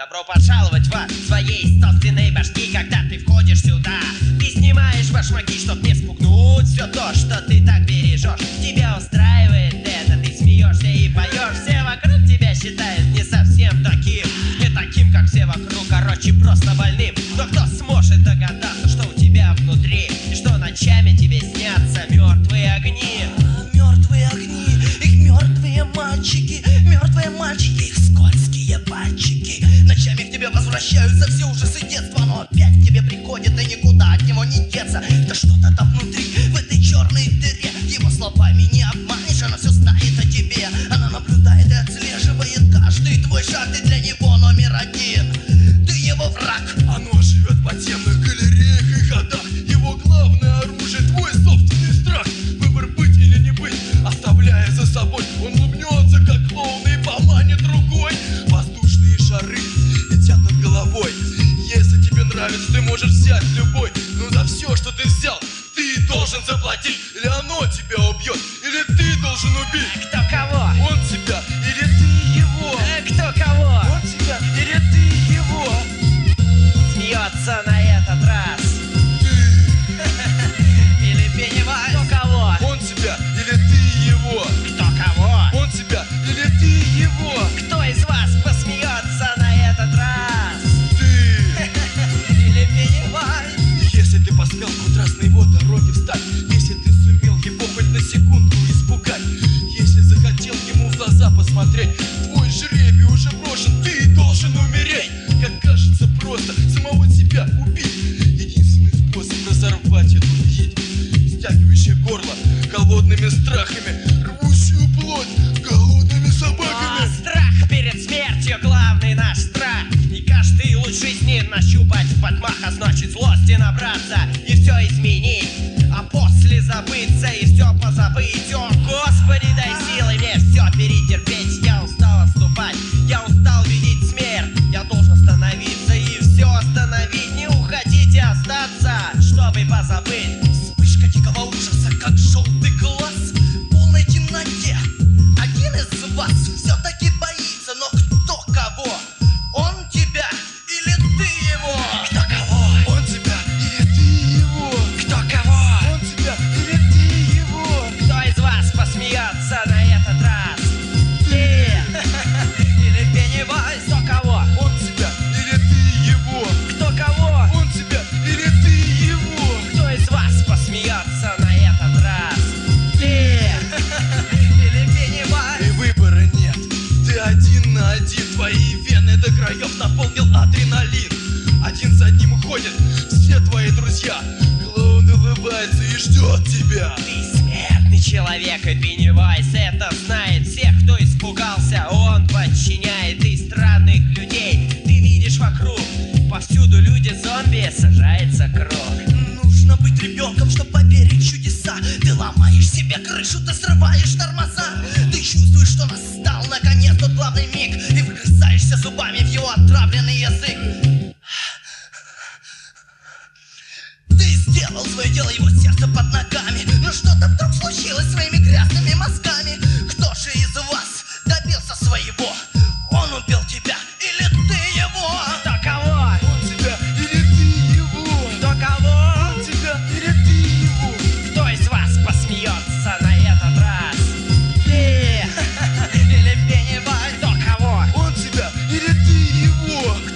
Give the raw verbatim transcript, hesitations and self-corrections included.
Добро пожаловать во своей собственной башки. Когда ты входишь сюда, ты снимаешь башмаки, чтоб не спугнуть все то, что ты так бережешь. Тебя устраивает это, ты смеешься и поешь. Все вокруг тебя считают не совсем таким, не таким, как все вокруг, короче, просто больным. Но кто сможет догадаться, что у тебя внутри, и что ночами тебе снятся мертвые огни? Мертвые огни, их мертвые мальчики, мертвые мальчики, их скользкие пальчики. Ночами к тебе возвращаются все ужасы детства, но опять к тебе приходит и никуда от него не деться. Да что-то там внутри, в этой черной дыре, его словами не обманешь, она все знает о тебе. Она наблюдает и отслеживает каждый твой шаг, ты для него номер один, ты его враг. Оно живет в подземных галереях и ходах, его главное оружие твой собственный страх. Выбор быть или не быть, оставляя за собой, он улыбнется как клоун и поманит рукой. Воздушные шары летят над головой. Если тебе нравится, ты можешь взять любой, но за все, что ты взял, ты должен заплатить. Или оно тебя убьет, или ты должен убить. Кто кого? Он тебя или ты его. Э, Кто кого? Он тебя или ты его. Смеется на этот раз. Или Пеннивайз. Кто кого? Он тебя или ты его. Кто кого? Он тебя или ты его. Кто из вас посмеется на этот раз? Ты. Или Пеннивайз. Если ты поспел хоть раз на его дороге встать, если ты сумел его хоть на секунду испугать, если захотел ему в глаза посмотреть, твой жребий уже брошен, ты должен умереть. Как кажется просто самого себя убить. Единственный способ разорвать эту нить, стягивающее горло голодными страхами, рвущую плоть голодными А собаками. страх перед смертью главный наш страх. И каждый луч жизни нащупать в подмах, а значит злости набраться и все изменить, а после забыться и все позабыть. О, Господи, дай силы мне все перетерпеть. Я устал отступать, я устал видеть смерть. Я должен остановиться и все остановить. Не уходить и остаться, чтобы позабыть. Вспышка дикого ужаса, как желтый глаз в полной темноте. Один из вас все-таки боится, но кто кого? Он тебя или ты его? Кто кого? Он тебя или ты его. Кто кого? Он тебя или ты его. Кто из вас посмеется на этот раз? Ты или Пеннивайз? Кто кого? Он тебя или ты его. Кто кого? Он тебя или ты его. Кто из вас посмеется на этот раз? Ты или Пеннивайз? И выбора нет, ты один на один. Твои вены до краев наполнил адреналин. Один за одним уходят все твои друзья. Клоун улыбается и ждет тебя. Ты смертный человек, и Пеннивайз это знает. Всех, кто испугался, он подчиняет. И странных людей ты видишь вокруг. Повсюду люди-зомби, сажается кровь. Нужно быть ребенком, чтобы поверить в чудеса. Ты ломаешь себе крышу, ты срываешь тормоза. Ты чувствуешь, что настал наконец тот главный миг, и вгрызаешься зубами в его отравленный язык. Ты сделал свое дело, его сердце под ногами, но что-то вдруг случилось с своими грязными мозгами. Кто же из вас добился своего? Он убил тебя или ты его? Кто кого? Он тебя или ты его. Кто кого? Он тебя или ты его. Кто из вас посмеется на этот раз? Ты или Пеннивайз? Кто кого? Он тебя или ты его.